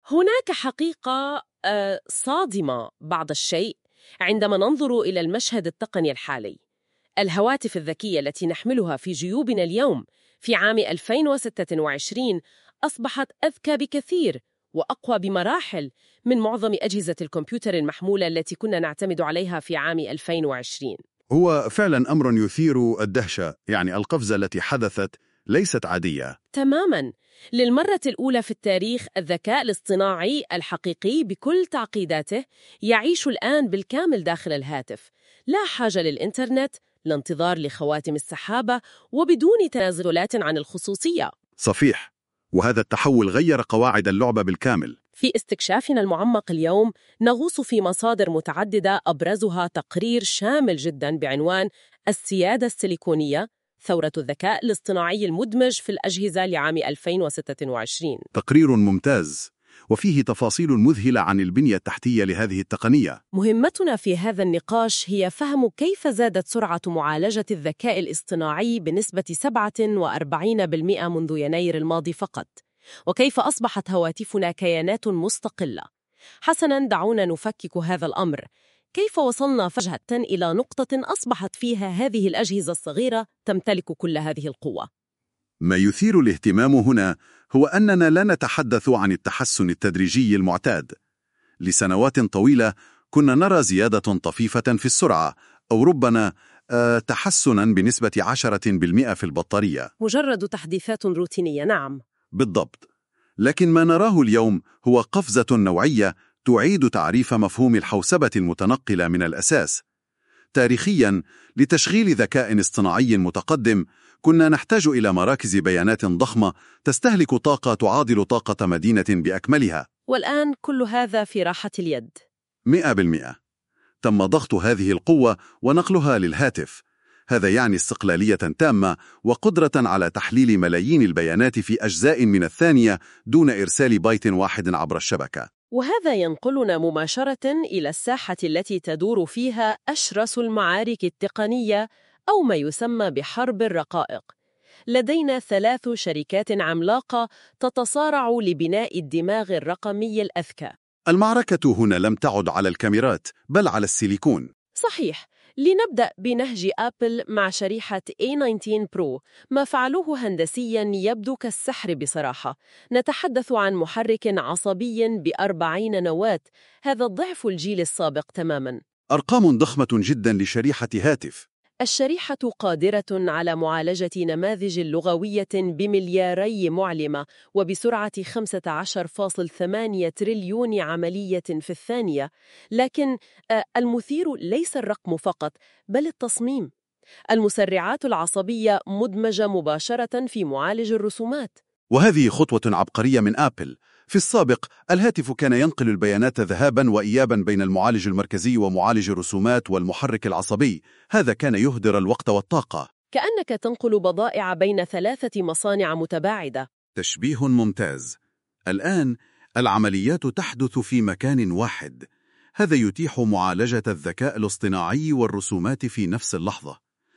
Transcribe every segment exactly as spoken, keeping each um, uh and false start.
هناك حقيقة آه، صادمة بعض الشيء عندما ننظر إلى المشهد التقني الحالي. الهواتف الذكية التي نحملها في جيوبنا اليوم في عام ألفين وستة وعشرين أصبحت أذكى بكثير وأقوى بمراحل من معظم أجهزة الكمبيوتر المحمولة التي كنا نعتمد عليها في عام ألفين وعشرين. هو فعلا أمر يثير الدهشة، يعني القفزة التي حدثت ليست عادية تماماً. للمرة الأولى في التاريخ الذكاء الاصطناعي الحقيقي بكل تعقيداته يعيش الآن بالكامل داخل الهاتف، لا حاجة للإنترنت، لا انتظار لخواتم السحابة، وبدون تنازلات عن الخصوصية. صحيح، وهذا التحول غير قواعد اللعبة بالكامل. في استكشافنا المعمق اليوم نغوص في مصادر متعددة أبرزها تقرير شامل جداً بعنوان السيادة السيليكونية، ثورة الذكاء الاصطناعي المدمج في الأجهزة لعام ألفين وستة وعشرين. تقرير ممتاز، وفيه تفاصيل مذهلة عن البنية التحتية لهذه التقنية. مهمتنا في هذا النقاش هي فهم كيف زادت سرعة معالجة الذكاء الاصطناعي بنسبة سبعة وأربعين بالمئة منذ يناير الماضي فقط، وكيف أصبحت هواتفنا كيانات مستقلة. حسناً، دعونا نفكك هذا الأمر. كيف وصلنا فجأة إلى نقطة أصبحت فيها هذه الأجهزة الصغيرة تمتلك كل هذه القوة؟ ما يثير الاهتمام هنا هو أننا لا نتحدث عن التحسن التدريجي المعتاد. لسنوات طويلة كنا نرى زيادة طفيفة في السرعة، أو ربما آه تحسناً بنسبة عشرة بالمئة في البطارية. مجرد تحديثات روتينية، نعم. بالضبط. لكن ما نراه اليوم هو قفزة نوعية تعيد تعريف مفهوم الحوسبة المتنقلة من الأساس. تاريخياً، لتشغيل ذكاء اصطناعي متقدم كنا نحتاج إلى مراكز بيانات ضخمة تستهلك طاقة تعادل طاقة مدينة بأكملها. والآن كل هذا في راحة اليد. مئة بالمئة. تم ضغط هذه القوة ونقلها للهاتف. هذا يعني استقلالية تامة وقدرة على تحليل ملايين البيانات في أجزاء من الثانية دون إرسال بايت واحد عبر الشبكة. وهذا ينقلنا مباشرة إلى الساحة التي تدور فيها أشرس المعارك التقنية، أو ما يسمى بحرب الرقائق. لدينا ثلاث شركات عملاقة تتصارع لبناء الدماغ الرقمي الأذكى. المعركة هنا لم تعد على الكاميرات بل على السيليكون. صحيح. لنبدأ بنهج آبل مع شريحة إيه تسعة عشر برو. ما فعلوه هندسياً يبدو كالسحر بصراحة. نتحدث عن محرك عصبي بأربعين نواة، هذا ضعف الجيل السابق تماماً. أرقام ضخمة جداً لشريحة هاتف. الشريحة قادرة على معالجة نماذج لغوية بملياري معلمة وبسرعة خمسة عشر فاصلة ثمانية تريليون عملية في الثانية. لكن المثير ليس الرقم فقط بل التصميم. المسرعات العصبية مدمجة مباشرة في معالج الرسومات. وهذه خطوة عبقرية من آبل. في السابق الهاتف كان ينقل البيانات ذهاباً وإياباً بين المعالج المركزي ومعالج الرسومات والمحرك العصبي. هذا كان يهدر الوقت والطاقة. كأنك تنقل بضائع بين ثلاثة مصانع متباعدة. تشبيه ممتاز. الآن العمليات تحدث في مكان واحد. هذا يتيح معالجة الذكاء الاصطناعي والرسومات في نفس اللحظة.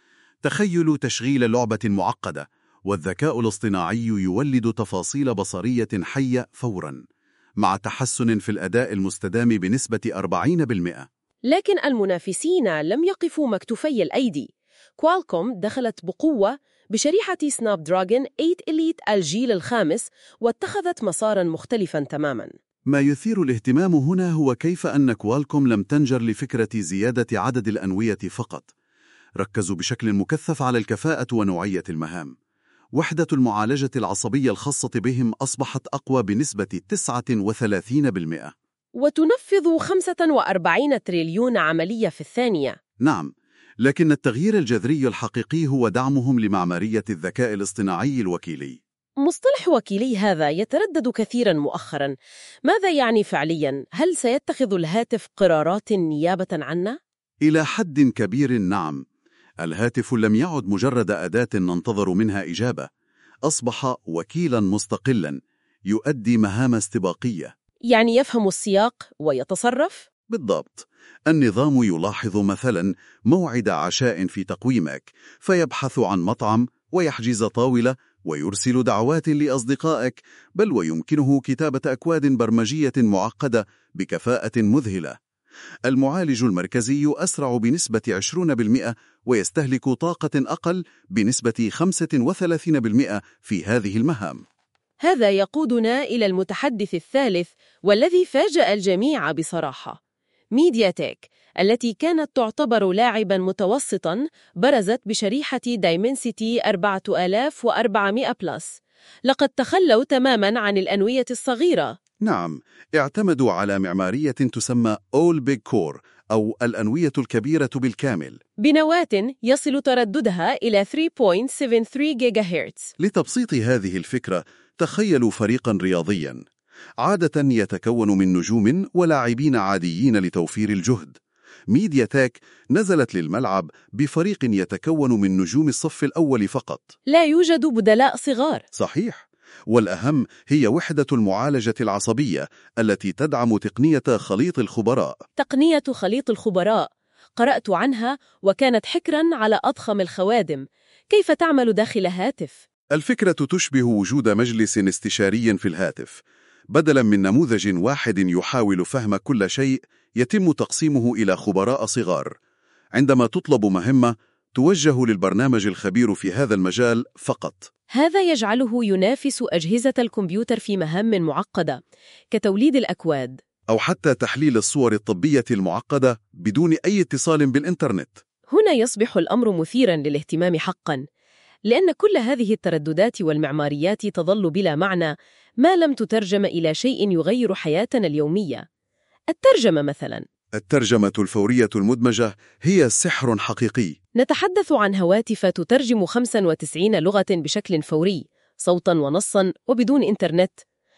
تخيلوا تشغيل لعبة معقدة والذكاء الاصطناعي يولد تفاصيل بصرية حية فوراً، مع تحسن في الأداء المستدام بنسبة أربعين بالمئة. لكن المنافسين لم يقفوا مكتوفي الأيدي. كوالكوم دخلت بقوة بشريحة سناب دراجون ثمانية إليت الجيل الخامس واتخذت مساراً مختلفاً تماماً. ما يثير الاهتمام هنا هو كيف أن كوالكوم لم تنجر لفكرة زيادة عدد الأنوية فقط. ركزوا بشكل مكثف على الكفاءة ونوعية المهام. وحدة المعالجة العصبية الخاصة بهم أصبحت أقوى بنسبة تسعة وثلاثين بالمئة. وتنفذ خمسة وأربعين تريليون عملية في الثانية. نعم، لكن التغيير الجذري الحقيقي هو دعمهم لمعمارية الذكاء الاصطناعي الوكيلي. مصطلح وكيلي هذا يتردد كثيراً مؤخراً. ماذا يعني فعلياً؟ هل سيتخذ الهاتف قرارات نيابة عنا؟ إلى حد كبير نعم. الهاتف لم يعد مجرد أداة ننتظر منها إجابة. أصبح وكيلاً مستقلاً يؤدي مهام استباقية. يعني يفهم السياق ويتصرف؟ بالضبط. النظام يلاحظ مثلاً موعد عشاء في تقويمك، فيبحث عن مطعم ويحجز طاولة ويرسل دعوات لأصدقائك، بل ويمكنه كتابة أكواد برمجية معقدة بكفاءة مذهلة. المعالج المركزي أسرع بنسبة عشرين بالمئة ويستهلك طاقة أقل بنسبة خمسة وثلاثين بالمئة في هذه المهام. هذا يقودنا إلى المتحدث الثالث والذي فاجأ الجميع بصراحة. ميديا تك التي كانت تعتبر لاعباً متوسطاً برزت بشريحة دايمنسيتي أربعة آلاف وأربعمائة بلس. لقد تخلوا تماماً عن الأنوية الصغيرة. نعم، اعتمدوا على معمارية تسمى All Big Core أو الأنوية الكبيرة بالكامل، بنواة يصل ترددها إلى ثلاثة فاصلة سبعة وسبعين جيجا هرتز. لتبسيط هذه الفكرة، تخيلوا فريقاً رياضياً عادة يتكون من نجوم ولاعبين عاديين لتوفير الجهد. ميديا تك نزلت للملعب بفريق يتكون من نجوم الصف الأول فقط. لا يوجد بدلاء صغار. صحيح، والأهم هي وحدة المعالجة العصبية التي تدعم تقنية خليط الخبراء. تقنية خليط الخبراء قرأت عنها وكانت حكراً على أضخم الخوادم. كيف تعمل داخل هاتف؟ الفكرة تشبه وجود مجلس استشاري في الهاتف. بدلاً من نموذج واحد يحاول فهم كل شيء، يتم تقسيمه إلى خبراء صغار. عندما تطلب مهمة، توجه للبرنامج الخبير في هذا المجال فقط. هذا يجعله ينافس أجهزة الكمبيوتر في مهام معقدة كتوليد الأكواد أو حتى تحليل الصور الطبية المعقدة بدون أي اتصال بالإنترنت. هنا يصبح الأمر مثيراً للاهتمام حقاً، لأن كل هذه الترددات والمعماريات تظل بلا معنى ما لم تترجم إلى شيء يغير حياتنا اليومية. الترجمة مثلاً. الترجمة الفورية المدمجة هي سحر حقيقي. نتحدث عن هواتف تترجم خمسة وتسعين لغة بشكل فوري، صوتاً ونصاً وبدون إنترنت.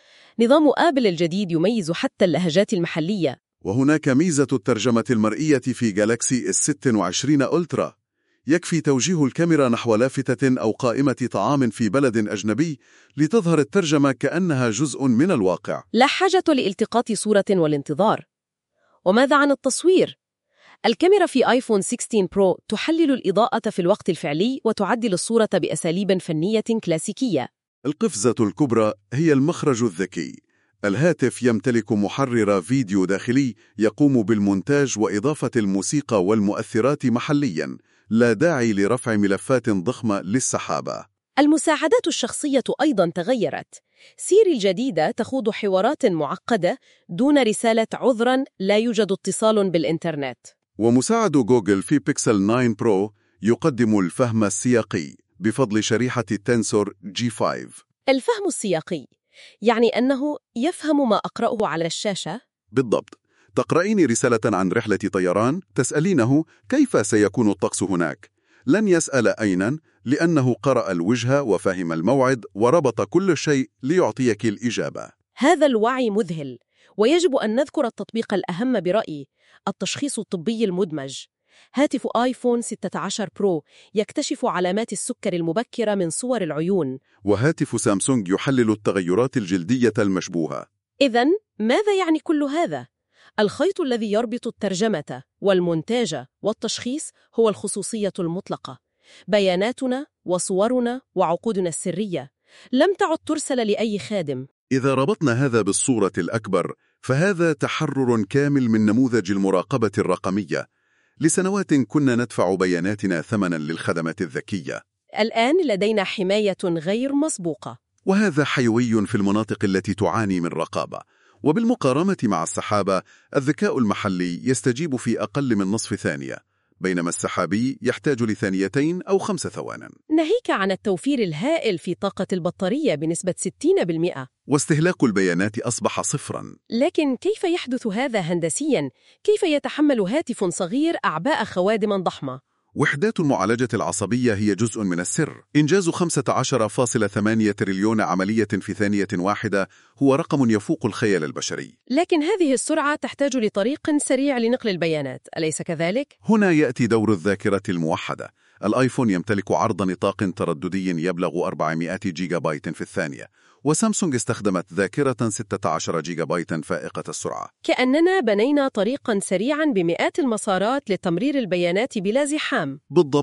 نظام آبل الجديد يميز حتى اللهجات المحلية. وهناك ميزة الترجمة المرئية في جالاكسي اس ستة وعشرين ألترا. يكفي توجيه الكاميرا نحو لافتة أو قائمة طعام في بلد أجنبي لتظهر الترجمة كأنها جزء من الواقع. لا حاجة لالتقاط صورة والانتظار. وماذا عن التصوير؟ الكاميرا في آيفون ستة عشر برو تحلل الإضاءة في الوقت الفعلي وتعدل الصورة بأساليب فنية كلاسيكية. القفزة الكبرى هي المخرج الذكي. الهاتف يمتلك محرر فيديو داخلي يقوم بالمونتاج وإضافة الموسيقى والمؤثرات محلياً، لا داعي لرفع ملفات ضخمة للسحابة. المساعدات الشخصية أيضاً تغيرت. سيري الجديدة تخوض حوارات معقدة دون رسالة عذراً لا يوجد اتصال بالإنترنت. ومساعد جوجل في بيكسل تسعة برو يقدم الفهم السياقي بفضل شريحة التنسور جي خمسة. الفهم السياقي يعني أنه يفهم ما أقرأه على الشاشة؟ بالضبط. تقرأين رسالة عن رحلة طيران، تسألينه كيف سيكون الطقس هناك. لن يسأل أيناً، لأنه قرأ الوجه وفهم الموعد وربط كل شيء ليعطيك الإجابة. هذا الوعي مذهل، ويجب أن نذكر التطبيق الأهم برأيي: التشخيص الطبي المدمج. هاتف آيفون ستة عشر برو يكتشف علامات السكر المبكرة من صور العيون، وهاتف سامسونج يحلل التغيرات الجلدية المشبوهة. إذن ماذا يعني كل هذا؟ الخيط الذي يربط الترجمة والمونتاج والتشخيص هو الخصوصية المطلقة. بياناتنا وصورنا وعقودنا السرية لم تعد ترسل لأي خادم. إذا ربطنا هذا بالصورة الأكبر، فهذا تحرر كامل من نموذج المراقبة الرقمية. لسنوات كنا ندفع بياناتنا ثمناً للخدمات الذكية. الآن لدينا حماية غير مسبوقة، وهذا حيوي في المناطق التي تعاني من رقابة. وبالمقارنة مع السحابة، الذكاء المحلي يستجيب في أقل من نصف ثانية، بينما السحابي يحتاج لثانيتين أو خمس ثوان. ناهيك عن التوفير الهائل في طاقة البطارية بنسبة ستين بالمئة. واستهلاك البيانات أصبح صفراً. لكن كيف يحدث هذا هندسياً؟ كيف يتحمل هاتف صغير أعباء خوادم ضخمة؟ وحدات المعالجة العصبية هي جزء من السر. إنجاز خمسة عشر فاصلة ثمانية تريليون عملية في ثانية واحدة هو رقم يفوق الخيال البشري. لكن هذه السرعة تحتاج لطريق سريع لنقل البيانات، أليس كذلك؟ هنا يأتي دور الذاكرة الموحدة. الآيفون يمتلك عرض نطاق ترددي يبلغ أربعمائة جيجا بايت في الثانية، وسامسونج استخدمت ذاكرة ستة عشر جيجا بايت فائقة السرعة. كأننا بنينا طريقاً سريعاً بمئات المسارات لتمرير البيانات بلا زحام. بالضبط.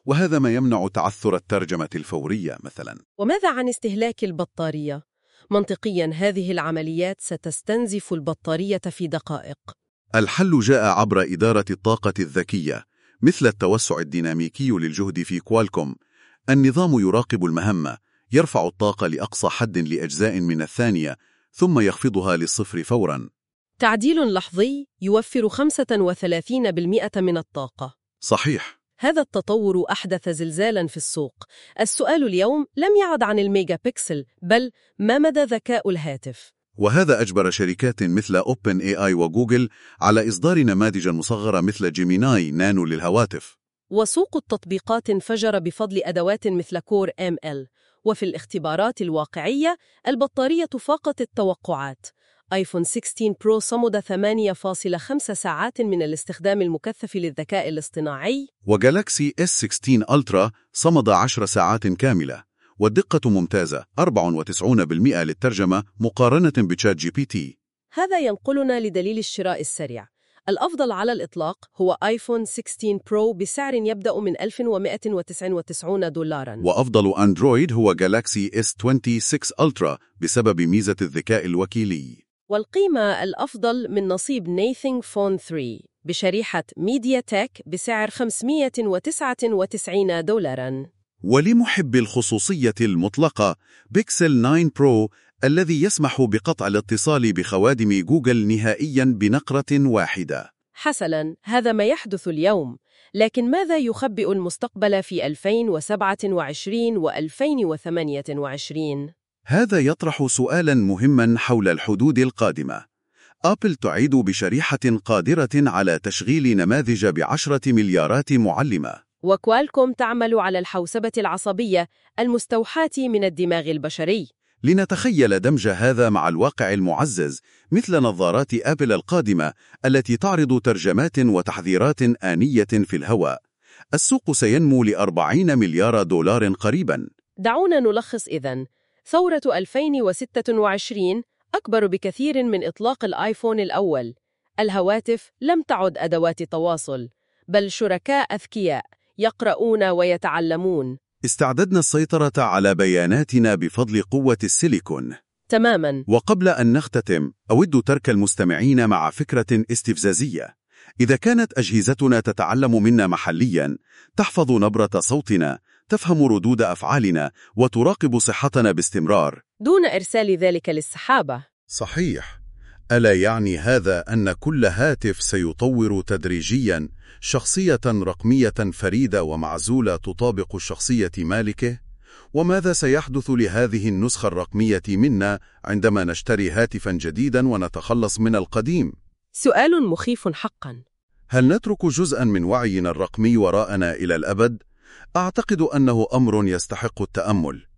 وهذا ما يمنع تعثر الترجمة الفورية مثلا. وماذا عن استهلاك البطارية؟ منطقياً هذه العمليات ستستنزف البطارية في دقائق. الحل جاء عبر إدارة الطاقة الذكية، مثل التوسع الديناميكي للجهد في كوالكوم. النظام يراقب المهمة، يرفع الطاقة لأقصى حد لأجزاء من الثانية، ثم يخفضها للصفر فوراً. تعديل لحظي يوفر خمسة وثلاثين بالمئة من الطاقة. صحيح. هذا التطور أحدث زلزالاً في السوق. السؤال اليوم لم يعد عن الميجا بيكسل، بل ما مدى ذكاء الهاتف؟ وهذا أجبر شركات مثل أوبن إي آي وجوجل على إصدار نماذج مصغرة مثل جيميناي نانو للهواتف. وسوق التطبيقات انفجر بفضل أدوات مثل كور إم إل، وفي الاختبارات الواقعية البطارية فاقت التوقعات. آيفون ستة عشر برو صمد ثمانية فاصلة خمسة ساعات من الاستخدام المكثف للذكاء الاصطناعي، وجالاكسي إس ستة عشر ألترا صمد عشر ساعات كاملة، والدقة ممتازة أربعة وتسعين بالمئة للترجمة مقارنة بتشات جي بي تي. هذا ينقلنا لدليل الشراء السريع. الأفضل على الإطلاق هو آيفون ستة عشر برو بسعر يبدأ من ألف ومئة وتسعة وتسعين دولارا، وأفضل أندرويد هو جالاكسي إس ستة وعشرين ألترا بسبب ميزة الذكاء الوكيلي. والقيمة الأفضل من نصيب نيثينغ فون ثلاثة بشريحة ميديا تك بسعر خمسمئة وتسعة وتسعين دولارا. ولمحب الخصوصية المطلقة، بيكسل تسعة برو الذي يسمح بقطع الاتصال بخوادم جوجل نهائياً بنقرة واحدة. حسناً، هذا ما يحدث اليوم، لكن ماذا يخبئ المستقبل في ألفين وسبعة وعشرين وألفين وثمانية وعشرين؟ هذا يطرح سؤالاً مهماً حول الحدود القادمة. أبل تعيد بشريحة قادرة على تشغيل نماذج بعشرة مليارات معلمة، وكوالكوم تعمل على الحوسبة العصبية المستوحاة من الدماغ البشري. لنتخيل دمج هذا مع الواقع المعزز، مثل نظارات أبل القادمة التي تعرض ترجمات وتحذيرات آنية في الهواء. السوق سينمو لأربعين مليار دولار قريباً. دعونا نلخص إذن. ثورة ألفين وستة وعشرين أكبر بكثير من إطلاق الآيفون الأول. الهواتف لم تعد أدوات تواصل، بل شركاء أذكياء يقرؤون ويتعلمون. استعددنا السيطرة على بياناتنا بفضل قوة السيليكون. تماماً. وقبل أن نختتم، أود ترك المستمعين مع فكرة استفزازية. إذا كانت أجهزتنا تتعلم منا محلياً، تحفظ نبرة صوتنا، تفهم ردود أفعالنا، وتراقب صحتنا باستمرار دون إرسال ذلك للسحابة. صحيح. ألا يعني هذا أن كل هاتف سيطور تدريجياً شخصية رقمية فريدة ومعزولة تطابق شخصية مالكه؟ وماذا سيحدث لهذه النسخة الرقمية منا عندما نشتري هاتفاً جديداً ونتخلص من القديم؟ سؤال مخيف حقاً. هل نترك جزءاً من وعينا الرقمي وراءنا إلى الأبد؟ أعتقد أنه أمر يستحق التأمل.